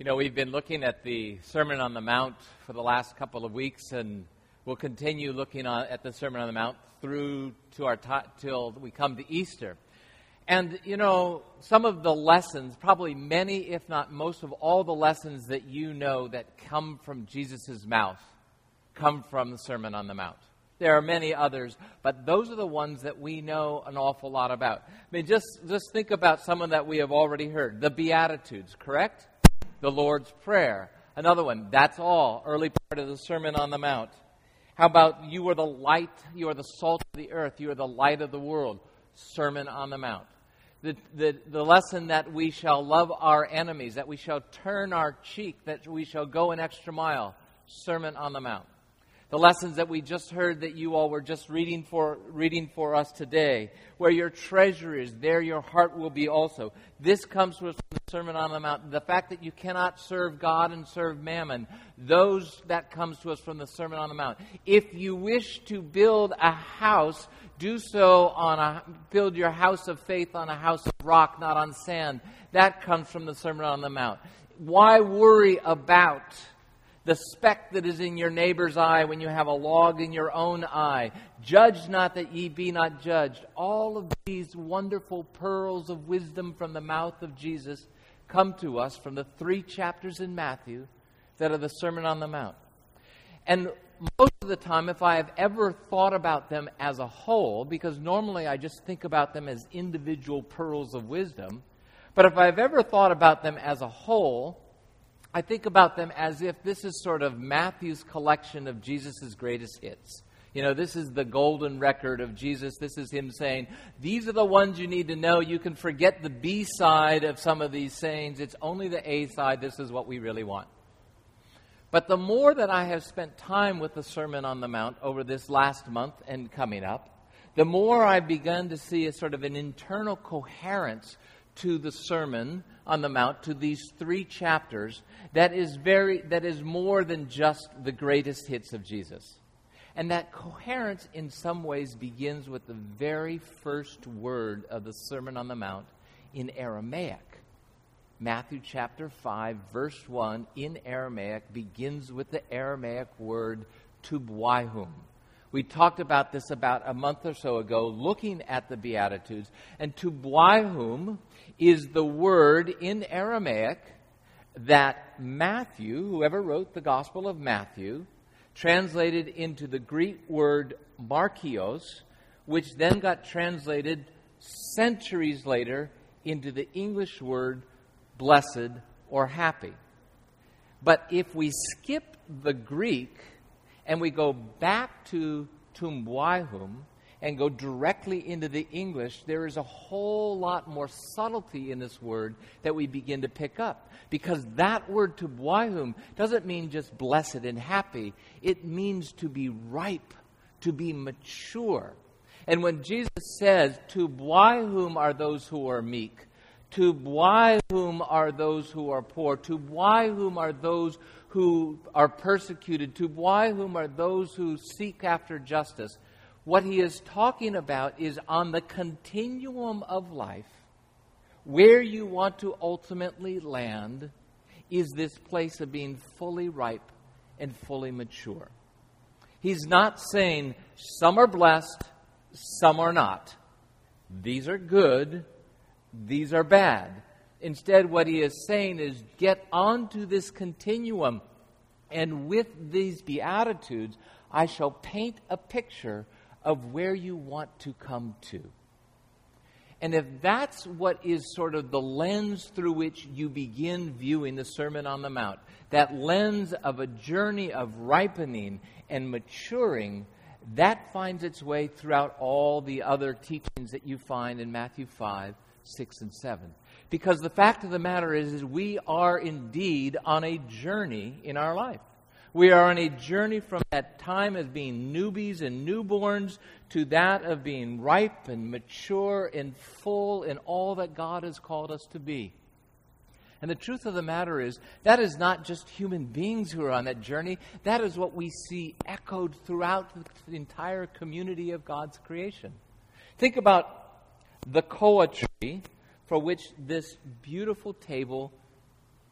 You know, we've been looking at the Sermon on the Mount for the last couple of weeks, and we'll continue looking at the Sermon on the Mount through to till we come to Easter. And, you know, some of the lessons, probably many, if not most of all the lessons that you know that come from Jesus' mouth, come from the Sermon on the Mount. There are many others, but those are the ones that we know an awful lot about. I mean, just think about some that we have already heard. The Beatitudes, correct? The Lord's Prayer. Another one, that's all, early part of the Sermon on the Mount. How about you are the light, you are the salt of the earth, you are the light of the world, Sermon on the Mount. The lesson that we shall love our enemies, that we shall turn our cheek, that we shall go an extra mile, Sermon on the Mount. The lessons that we just heard that you all were just reading for us today. Where your treasure is, there your heart will be also. This comes from the Sermon on the Mount. The fact that you cannot serve God and serve mammon, that comes to us from the Sermon on the Mount. If you wish to build a house, do so build your house of faith on a house of rock, not on sand. That comes from the Sermon on the Mount. Why worry about the speck that is in your neighbor's eye when you have a log in your own eye? Judge not that ye be not judged. All of these wonderful pearls of wisdom from the mouth of Jesus come to us from the 3 chapters in Matthew that are the Sermon on the Mount. And most of the time, if I have ever thought about them as a whole, because normally I just think about them as individual pearls of wisdom, but if I've ever thought about them as a whole, I think about them as if this is sort of Matthew's collection of Jesus' greatest hits. You know, this is the golden record of Jesus. This is him saying, these are the ones you need to know. You can forget the B side of some of these sayings. It's only the A side. This is what we really want. But the more that I have spent time with the Sermon on the Mount over this last month and coming up, the more I've begun to see a sort of an internal coherence to the Sermon on the Mount, to these 3 chapters, that is more than just the greatest hits of Jesus. And that coherence in some ways begins with the very first word of the Sermon on the Mount in Aramaic. Matthew chapter 5, verse 1 in Aramaic begins with the Aramaic word tubwaihum. We talked about this about a month or so ago, looking at the Beatitudes. And tubwaihum is the word in Aramaic that Matthew, whoever wrote the Gospel of Matthew, translated into the Greek word markios, which then got translated centuries later into the English word blessed or happy. But if we skip the Greek and we go back to tubwaihum and go directly into the English, there is a whole lot more subtlety in this word that we begin to pick up. Because that word tubwaihum doesn't mean just blessed and happy. It means to be ripe, to be mature. And when Jesus says, tubwaihum are those who are meek, tubwaihum are those who are poor, tubwaihum are those who are persecuted, tubwaihum are those who seek after justice. What he is talking about is on the continuum of life, where you want to ultimately land is this place of being fully ripe and fully mature. He's not saying some are blessed, some are not. These are good, these are bad. Instead, what he is saying is get onto this continuum, and with these Beatitudes, I shall paint a picture of where you want to come to. And if that's what is sort of the lens through which you begin viewing the Sermon on the Mount, that lens of a journey of ripening and maturing, that finds its way throughout all the other teachings that you find in Matthew 5, 6, and 7. Because the fact of the matter is we are indeed on a journey in our life. We are on a journey from that time as being newbies and newborns to that of being ripe and mature and full in all that God has called us to be. And the truth of the matter is, that is not just human beings who are on that journey. That is what we see echoed throughout the entire community of God's creation. Think about the koa tree for which this beautiful table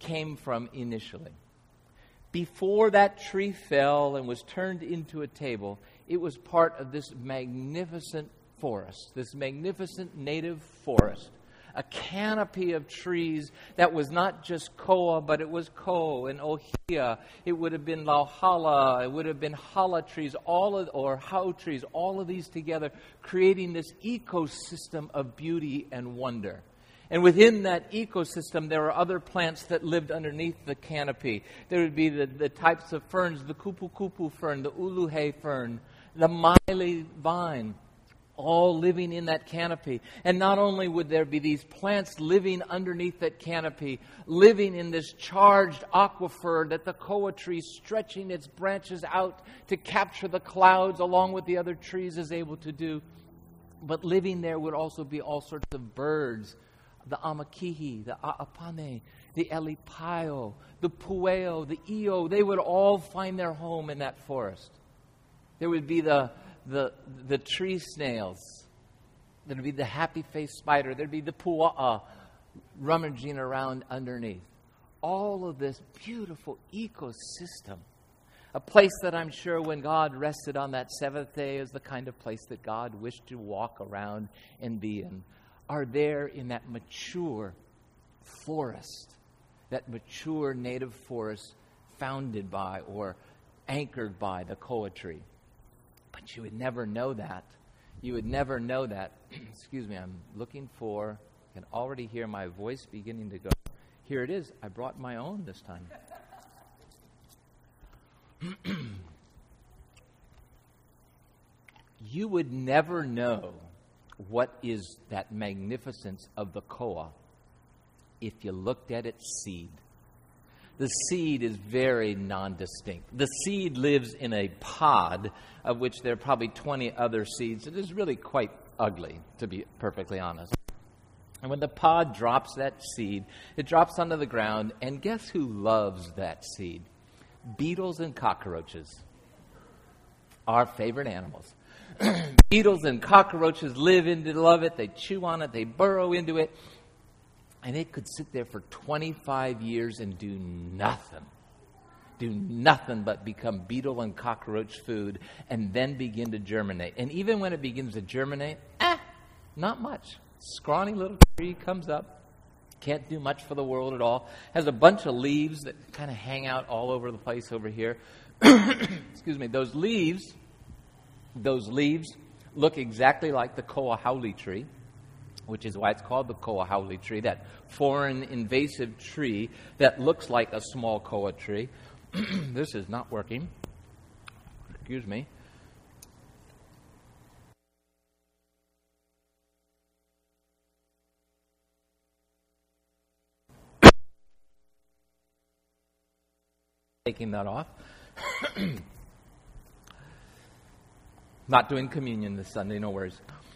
came from initially. Before that tree fell and was turned into a table, it was part of this magnificent forest, this magnificent native forest. A canopy of trees that was not just koa, but it was ko and ohia. It would have been lauhala. It would have been hala trees, or hau trees, all of these together, creating this ecosystem of beauty and wonder. And within that ecosystem, there are other plants that lived underneath the canopy. There would be the types of ferns, the kupu-kupu fern, the uluhe fern, the maile vine, all living in that canopy. And not only would there be these plants living underneath that canopy, living in this charged aquifer that the koa tree, stretching its branches out to capture the clouds along with the other trees, is able to do. But living there would also be all sorts of birds, the amakihi, the aapane, the elipaio, the pueo, the io. They would all find their home in that forest. There would be the tree snails. There would be the happy-faced spider. There would be the pua'a rummaging around underneath. All of this beautiful ecosystem. A place that I'm sure when God rested on that seventh day is the kind of place that God wished to walk around and be in. Are there in that mature forest, that mature native forest founded by or anchored by the koa tree. But you would never know that. You would never know that. Excuse me, I'm looking for, I can already hear my voice beginning to go. Here it is. I brought my own this time. You would never know what is that magnificence of the koa if you looked at its seed. The seed is very non-distinct. The seed lives in a pod of which there are probably 20 other seeds. It is really quite ugly, to be perfectly honest. And when the pod drops that seed, it drops onto the ground, and guess who loves that seed? Beetles and cockroaches. Our favorite animals. Beetles and cockroaches love it. They chew on it. They burrow into it. And it could sit there for 25 years and do nothing. Do nothing but become beetle and cockroach food and then begin to germinate. And even when it begins to germinate, not much. Scrawny little tree comes up. Can't do much for the world at all. Has a bunch of leaves that kind of hang out all over the place over here. Excuse me. Those leaves look exactly like the koa haole tree, which is why it's called the koa haole tree, that foreign invasive tree that looks like a small koa tree. This is not working. Excuse me. Taking that off. Not doing communion this Sunday, no worries.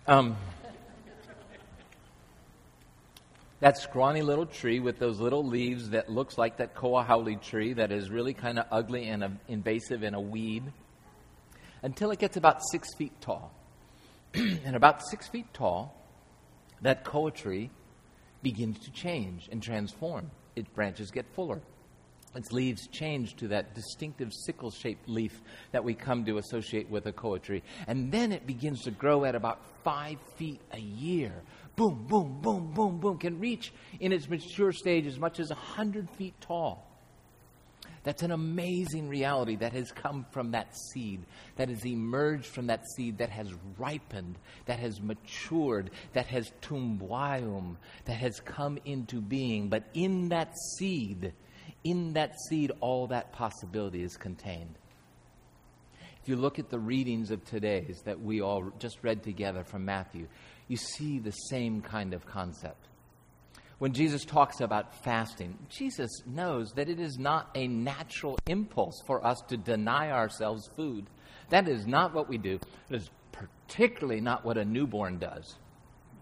That scrawny little tree with those little leaves that looks like that koa haole tree that is really kind of ugly and invasive and a weed, until it gets about 6 feet tall. And about 6 feet tall, that koa tree begins to change and transform. Its branches get fuller. Its leaves change to that distinctive sickle-shaped leaf that we come to associate with a koa tree. And then it begins to grow at about 5 feet a year. Boom, boom, boom, boom, boom. Can reach in its mature stage as much as 100 feet tall. That's an amazing reality that has come from that seed, that has emerged from that seed, that has ripened, that has matured, that has tumbuayum, that has come into being. But in that seed, all that possibility is contained. If you look at the readings of today's that we all just read together from Matthew, you see the same kind of concept. When Jesus talks about fasting, Jesus knows that it is not a natural impulse for us to deny ourselves food. That is not what we do. It is particularly not what a newborn does.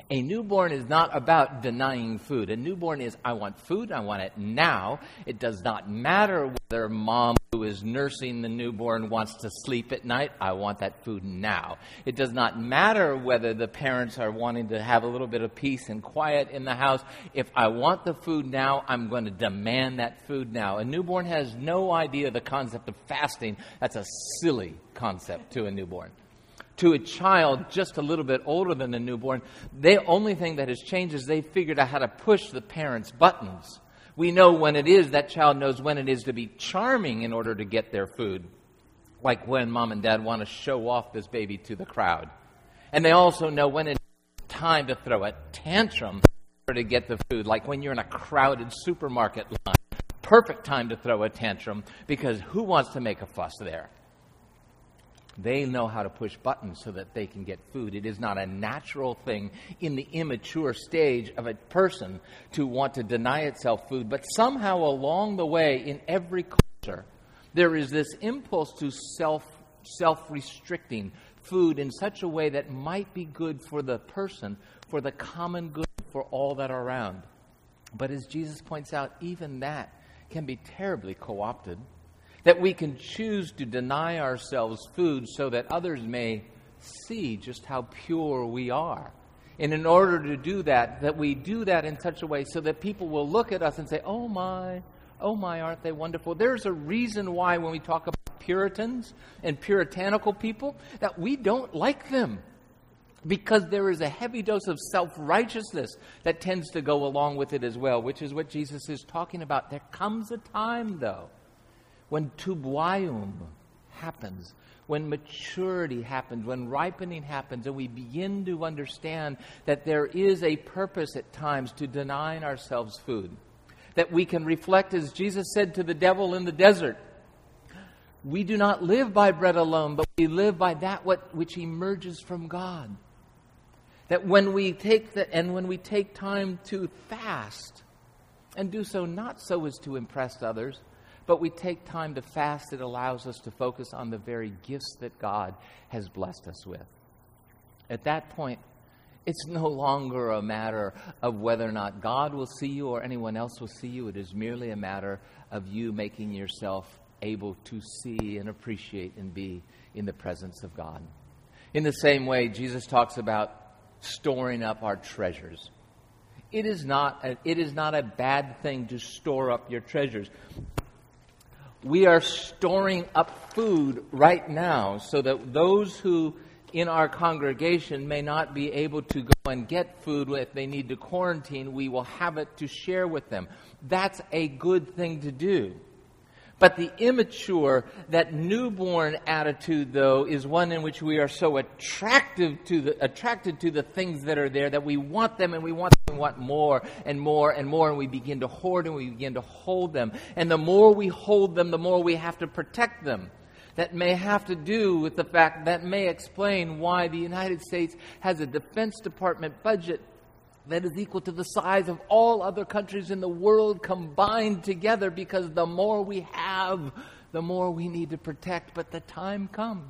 A newborn is not about denying food. A newborn is, I want food, I want it now. It does not matter whether mom who is nursing the newborn wants to sleep at night. I want that food now. It does not matter whether the parents are wanting to have a little bit of peace and quiet in the house. If I want the food now, I'm going to demand that food now. A newborn has no idea the concept of fasting. That's a silly concept to a newborn. To a child just a little bit older than a newborn, the only thing that has changed is they figured out how to push the parents' buttons. We know when it is, that child knows when it is to be charming in order to get their food. Like when mom and dad want to show off this baby to the crowd. And they also know when it's time to throw a tantrum in order to get the food. Like when you're in a crowded supermarket line. Perfect time to throw a tantrum because who wants to make a fuss there? They know how to push buttons so that they can get food. It is not a natural thing in the immature stage of a person to want to deny itself food. But somehow along the way, in every culture, there is this impulse to self-restricting food in such a way that might be good for the person, for the common good, for all that are around. But as Jesus points out, even that can be terribly co-opted. That we can choose to deny ourselves food so that others may see just how pure we are. And in order to do that, that we do that in such a way so that people will look at us and say, oh my, aren't they wonderful? There's a reason why when we talk about Puritans and puritanical people, that we don't like them. Because there is a heavy dose of self-righteousness that tends to go along with it as well, which is what Jesus is talking about. There comes a time, though, when tubuaium happens, when maturity happens, when ripening happens, and we begin to understand that there is a purpose at times to denying ourselves food. That we can reflect, as Jesus said to the devil in the desert, we do not live by bread alone, but we live by that which emerges from God. That when we take time to fast, and do so not so as to impress others, but we take time to fast, it allows us to focus on the very gifts that God has blessed us with. At that point, it's no longer a matter of whether or not God will see you or anyone else will see you. It is merely a matter of you making yourself able to see and appreciate and be in the presence of God. In the same way, Jesus talks about storing up our treasures. It is not a bad thing to store up your treasures. We are storing up food right now so that those who in our congregation may not be able to go and get food if they need to quarantine, we will have it to share with them. That's a good thing to do. But the immature, that newborn attitude, though, is one in which we are so attracted to the things that are there that we want them and we want more and more and more, and we begin to hoard and we begin to hold them. And the more we hold them, the more we have to protect them. That may have to do with the fact that may explain why the United States has a Defense Department budget that is equal to the size of all other countries in the world combined together, because the more we have, the more we need to protect. But the time comes.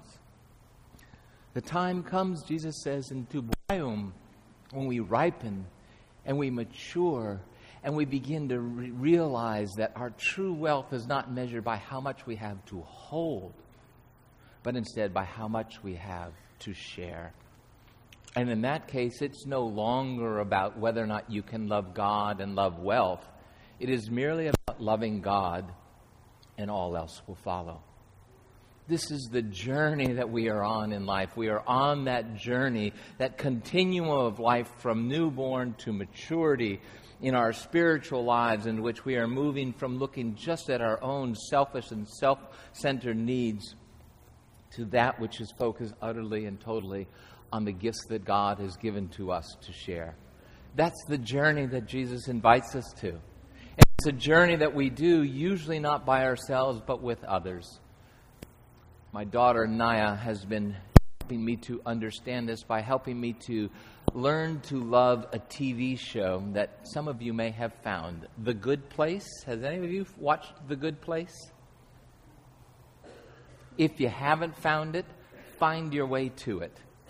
The time comes, Jesus says, in tubuaium, when we ripen and we mature and we begin to realize that our true wealth is not measured by how much we have to hold, but instead by how much we have to share. And in that case, it's no longer about whether or not you can love God and love wealth. It is merely about loving God, and all else will follow. This is the journey that we are on in life. We are on that journey, that continuum of life from newborn to maturity in our spiritual lives, in which we are moving from looking just at our own selfish and self-centered needs to that which is focused utterly and totally on the gifts that God has given to us to share. That's the journey that Jesus invites us to. And it's a journey that we do usually not by ourselves, but with others. My daughter, Naya, has been helping me to understand this by helping me to learn to love a TV show that some of you may have found, The Good Place. Has any of you watched The Good Place? If you haven't found it, find your way to it.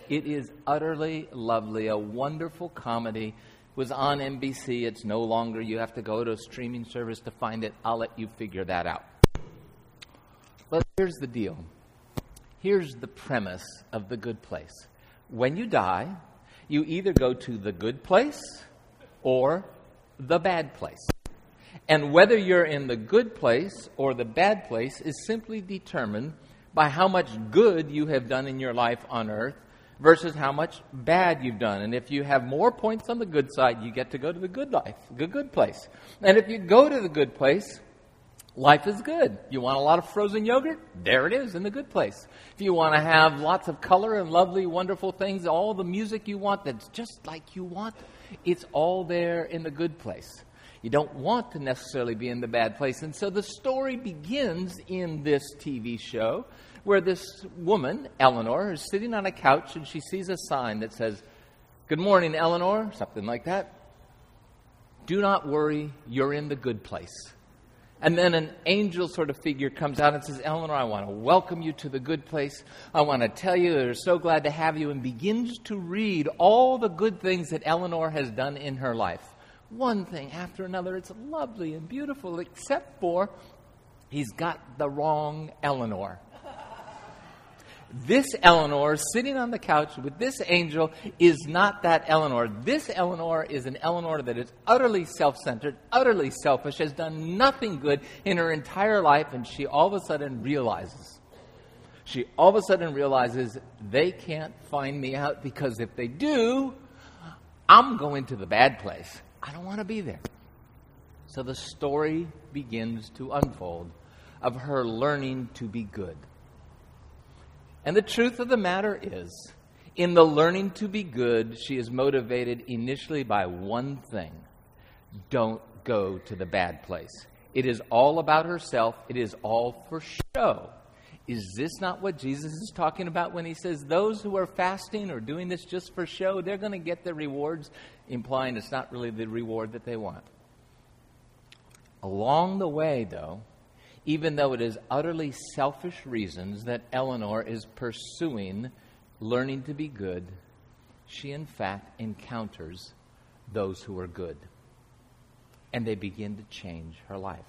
It is utterly lovely, a wonderful comedy. It was on NBC. It's no longer. You have to go to a streaming service to find it. I'll let you figure that out. But here's the deal. Here's the premise of The Good Place. When you die, you either go to the good place or the bad place. And whether you're in the good place or the bad place is simply determined by how much good you have done in your life on earth versus how much bad you've done. And if you have more points on the good side, you get to go to the good life, the good place. And if you go to the good place, life is good. You want a lot of frozen yogurt? There it is in the good place. If you want to have lots of color and lovely, wonderful things, all the music you want that's just like you want, it's all there in the good place. You don't want to necessarily be in the bad place. And so the story begins in this TV show where this woman, Eleanor, is sitting on a couch and she sees a sign that says, "Good morning, Eleanor," something like that. "Do not worry, you're in the good place." And then an angel sort of figure comes out and says, "Eleanor, I want to welcome you to the good place. I want to tell you they're so glad to have you," and begins to read all the good things that Eleanor has done in her life. One thing after another. It's lovely and beautiful, except for he's got the wrong Eleanor. This Eleanor sitting on the couch with this angel is not that Eleanor. This Eleanor is an Eleanor that is utterly self-centered, utterly selfish, has done nothing good in her entire life, and she all of a sudden realizes they can't find me out, because if they do, I'm going to the bad place. I don't want to be there. So the story begins to unfold of her learning to be good. And the truth of the matter is, in the learning to be good, she is motivated initially by one thing: don't go to the bad place. It is all about herself. It is all for show. Is this not what Jesus is talking about when he says those who are fasting or doing this just for show, they're going to get their rewards, implying it's not really the reward that they want? Along the way, though, even though it is utterly selfish reasons that Eleanor is pursuing learning to be good, she in fact encounters those who are good. And they begin to change her life.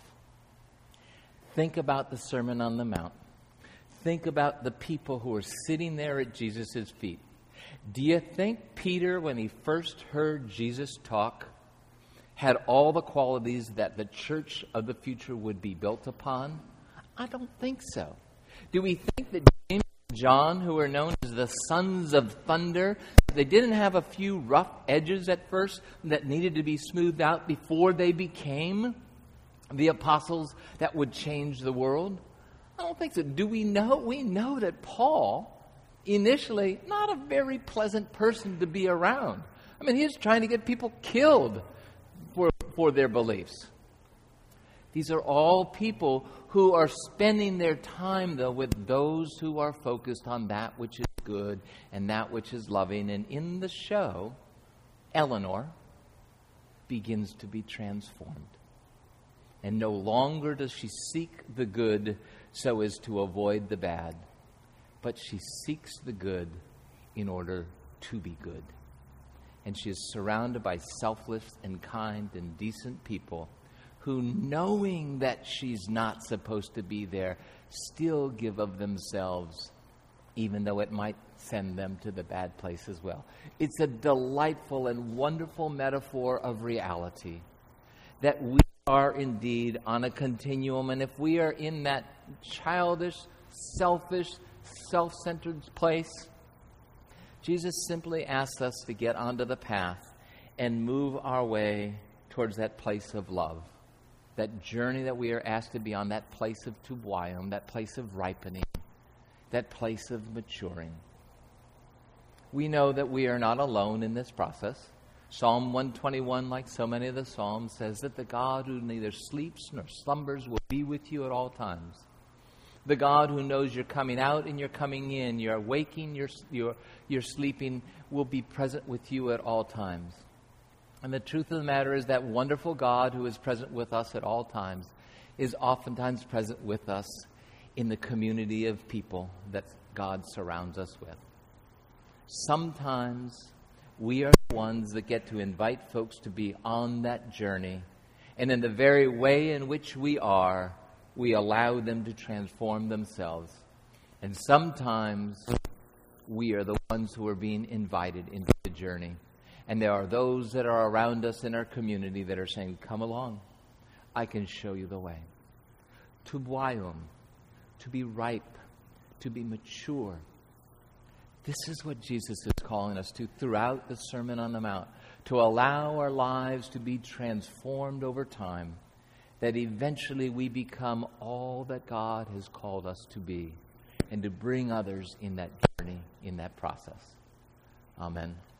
Think about the Sermon on the Mount. Think about the people who are sitting there at Jesus' feet. Do you think Peter, when he first heard Jesus talk, had all the qualities that the church of the future would be built upon? I don't think so. Do we think that James and John, who are known as the sons of thunder, they didn't have a few rough edges at first that needed to be smoothed out before they became the apostles that would change the world? I don't think so. Do we know? We know that Paul, initially, not a very pleasant person to be around. I mean, he was trying to get people killed for their beliefs. These are all people who are spending their time, though, with those who are focused on that which is good and that which is loving. And in the show, Eleanor begins to be transformed. And no longer does she seek the good so as to avoid the bad, but she seeks the good in order to be good. And she is surrounded by selfless and kind and decent people who, knowing that she's not supposed to be there, still give of themselves, even though it might send them to the bad place as well. It's a delightful and wonderful metaphor of reality, that we are indeed on a continuum, and if we are in that childish, selfish, self-centered place, Jesus simply asks us to get onto the path and move our way towards that place of love, that journey that we are asked to be on, that place of tubuium, that place of ripening, that place of maturing. We know that we are not alone in this process. Psalm 121, like so many of the Psalms, says that the God who neither sleeps nor slumbers will be with you at all times. The God who knows you're coming out and you're coming in, you're waking, you're sleeping, will be present with you at all times. And the truth of the matter is that wonderful God who is present with us at all times is oftentimes present with us in the community of people that God surrounds us with. Sometimes we are the ones that get to invite folks to be on that journey. And in the very way in which we are, we allow them to transform themselves. And sometimes we are the ones who are being invited into the journey. And there are those that are around us in our community that are saying, come along, I can show you the way. To Bwayum, to be ripe, to be mature. This is what Jesus is calling us to throughout the Sermon on the Mount, to allow our lives to be transformed over time, that eventually we become all that God has called us to be, and to bring others in that journey, in that process. Amen.